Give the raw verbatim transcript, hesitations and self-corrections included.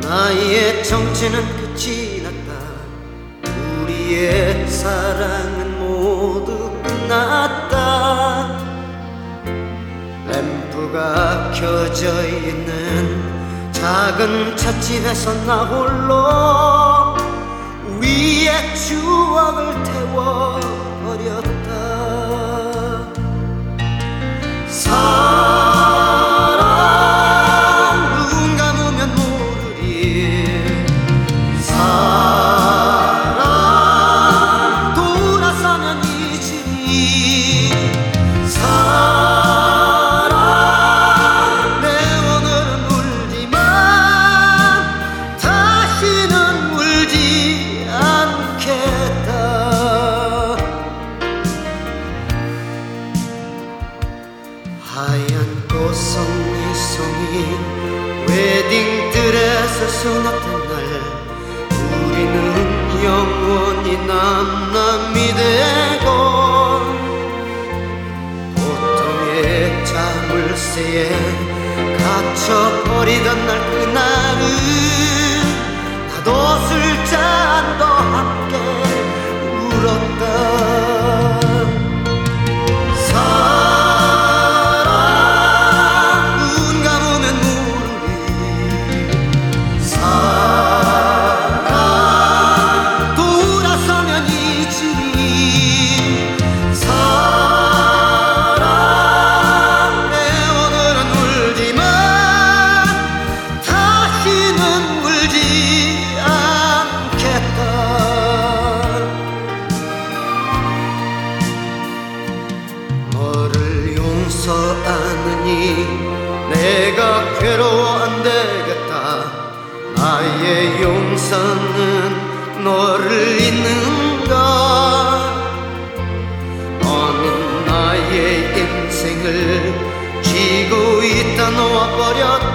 나의 정체는 끝이 났다. 우리의 사랑은 모두 끝났다. 램프가 켜져 있는 작은 찻집에서 나 홀로 우리의 추억을 태워버렸다. 하얀 꽃송이송이 웨딩드레스 수납된 날 우리는 영원히 남남이 되고 고통의 자물쇠에 갇혀버리던 날 그날은 나도 술잔도 함께 울었다. 용서하느니 내가 괴로워 안 되겠다. 나의 용서는 너를 잊는 것. 너는 나의 인생을 쥐고 있다 놓아버렸다.